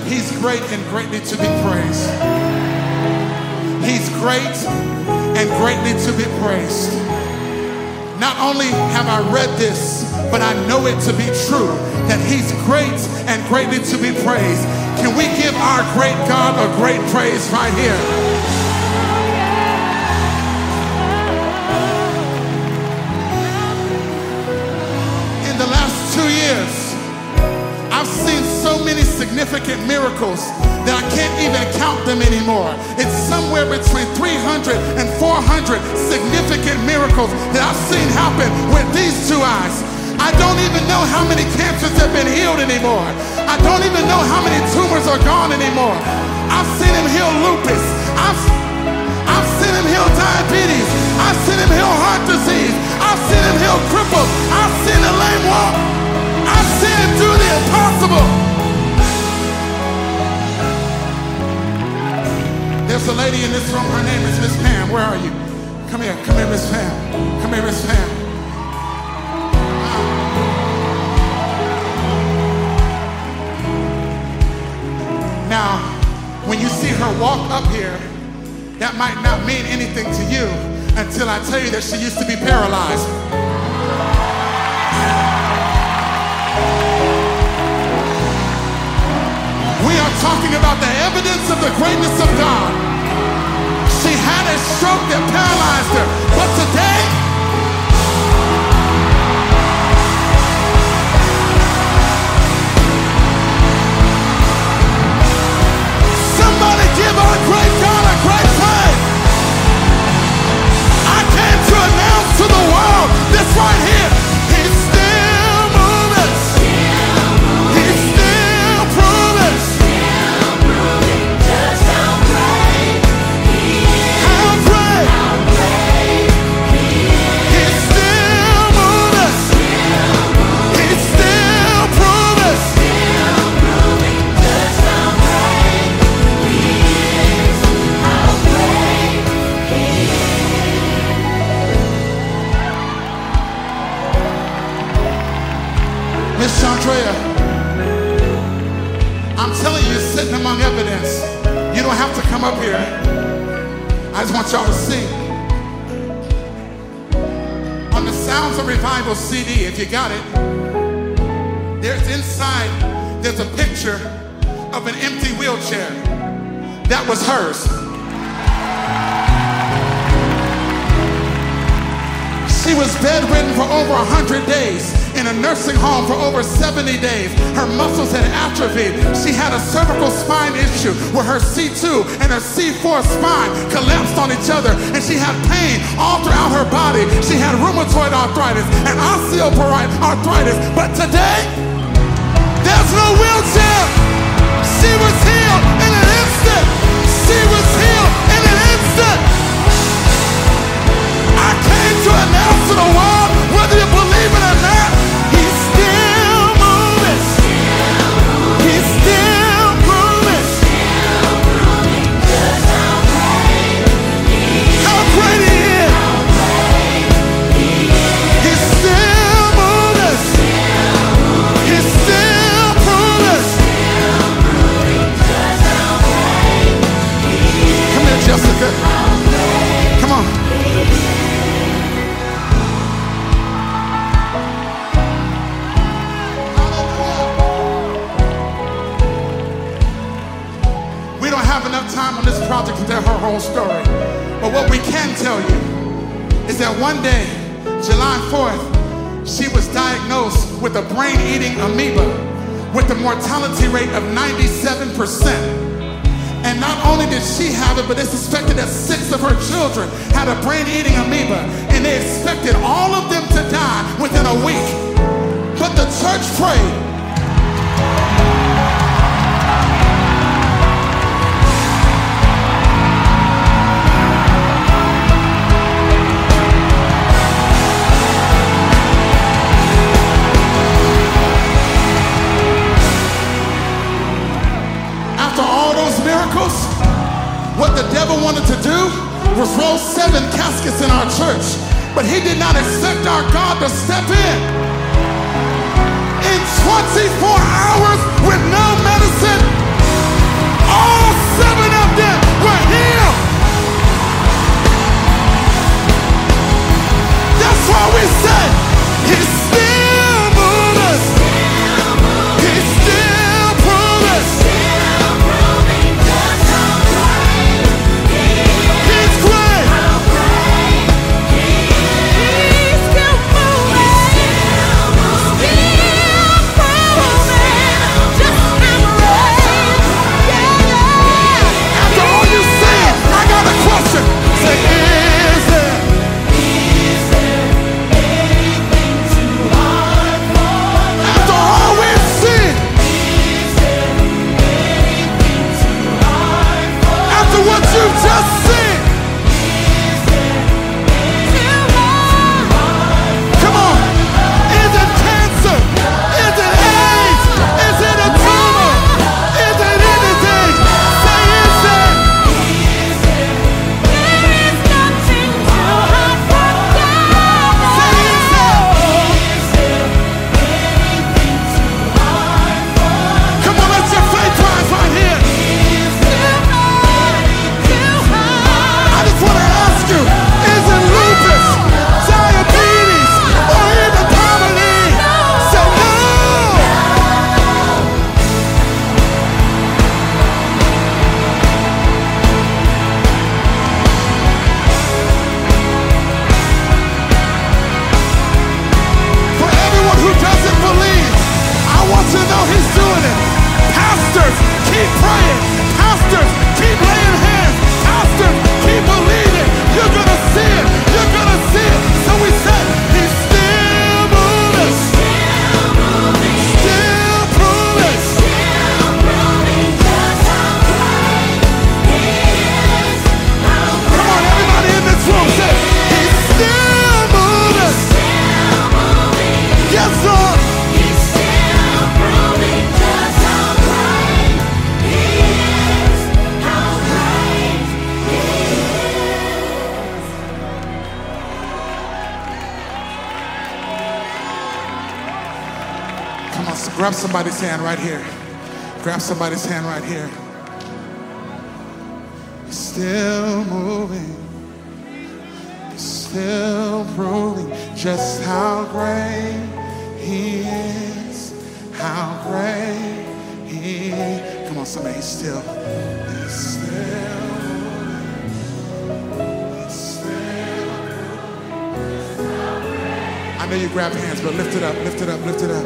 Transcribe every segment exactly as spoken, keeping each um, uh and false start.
He's great and greatly to be praised. He's great and greatly to be praised. Not only have I read this, but I know it to be true, that he's great and greatly to be praised. Can we give our great God a great praise right here? In the last two years, I've seen so many significant miracles that I can't even count them anymore. It's somewhere between three hundred and four hundred significant miracles that I've seen happen with these two eyes. I don't even know how many cancers have been healed anymore. I don't even know how many tumors are gone anymore. I've seen him heal lupus. I've, I've seen him heal diabetes. I've seen him heal heart disease. I've seen him heal cripples. I've seen the lame walk. I've seen him do the impossible. There's a lady in this room. Her name is Miss Pam. Where are you? Come here. Come here, Miss Pam. Come here, Miss Pam. Now, when you see her walk up here, that might not mean anything to you until I tell you that she used to be paralyzed. We are talking about the evidence of the greatness of God. She had a stroke that paralyzed her, but today, somebody give our great God a great praise. I came to announce to the world this right here. He's still moving. He's still proving. Still proving just how great he is. How great. How great he is. He's still moving. Still moving. He's still proving. Still proving just how great he is. How great he is. Miss Chandrea, I'm telling you, you're sitting among evidence. You don't have to come up here. I just want y'all to see. On the Sounds of Revival C D, if you got it, there's inside, there's a picture of an empty wheelchair. That was hers. She was bedridden for over one hundred days, in a nursing home for over seventy days. Her muscles had atrophied. She had a cervical spine issue where her C two and her C four spine collapsed on each other, and she had pain all throughout her body. She had rheumatoid arthritis and osteoarthritis. But today, there's no wheelchair. She was healed in an instant. She was healed in an instant. I came to announce to the world, whether you believe it or not, he's still moving. Still moving. He's still moving. Still proving just how great he is. How great he is. How great he is. He's still moving. Still moving. He's still proving. Still proving just how great he is. Come here, Jessica. How great Come on. he is. We don't have enough time on this project to tell her whole story. But what we can tell you is that one day, July fourth, she was diagnosed with a brain-eating amoeba with a mortality rate of ninety-seven percent. And not only did she have it, but they suspected that six of her children had a brain-eating amoeba, and they expected all of them to die within a week. But the church prayed. After all those miracles, what the devil wanted to do was roll seven caskets in our church. But he did not expect our God to step in. In twenty-four hours with no medicine, Grab somebody's hand right here. Grab somebody's hand right here. Still moving, still proving just how great he is, how great he is. Come on, somebody, he's still, he's still moving, he's still moving. I know you grab hands, but lift it up, lift it up, lift it up.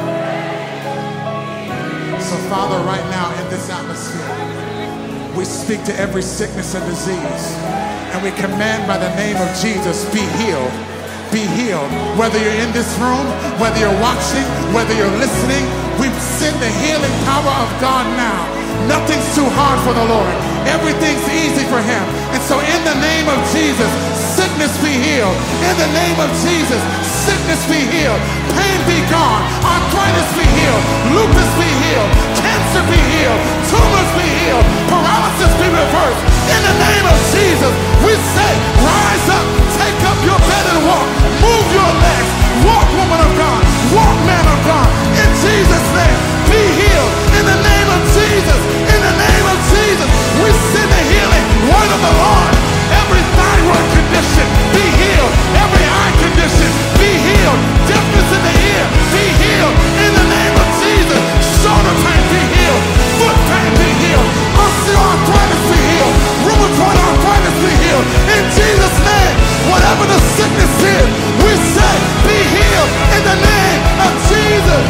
So Father, right now in this atmosphere, we speak to every sickness and disease, and we command by the name of Jesus, be healed, be healed. Whether you're in this room, whether you're watching, whether you're listening, we send the healing power of God now. Nothing's too hard for the Lord. Everything's easy for him. And so in the name of Jesus, sickness be healed. In the name of Jesus, sickness be healed. Pain be gone. Arthritis be healed. Lupus be healed. Cancer be healed. Tumors be healed. Paralysis be reversed. In the name of Jesus, we say, rise up, take up your bed and walk. Move your legs. Walk, woman of God. Walk, man of God. In Jesus' name, be healed. In the name of Jesus. In the name of Jesus, we send the healing word of the Lord. Every thyroid condition, be healed. Every eye condition, be healed. Deafness in the ear, be healed. In the name of Jesus, shoulder pain be healed. Foot pain be healed. Osteoarthritis be healed. Rheumatoid arthritis be healed. In Jesus' name, whatever the sickness is, we say, be healed in the name of Jesus.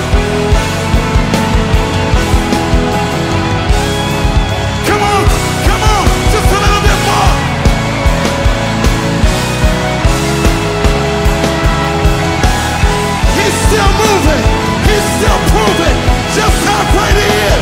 Come on, come on, just a little bit more. He's still moving. He's still proving just how great he is.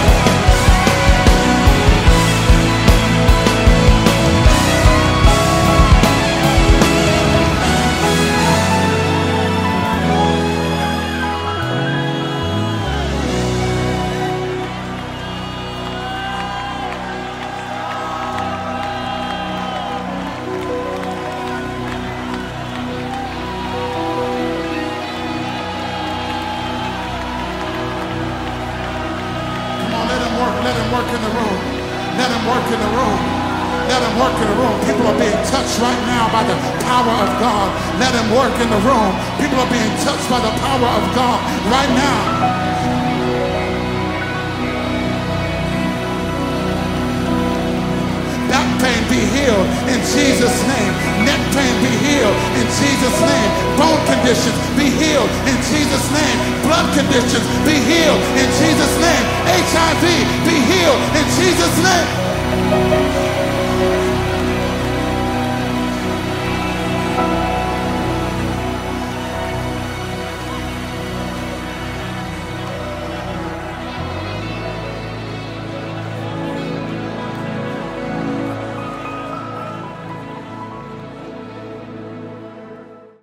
Let him work in the room. Let him work in the room. Let him work in the room. People are being touched right now by the power of God. Let him work in the room. People are being touched by the power of God right now. Back pain be healed in Jesus' name. Neck pain be healed in Jesus' name. Bone conditions be healed in Jesus' name. Blood conditions be healed in Jesus' name.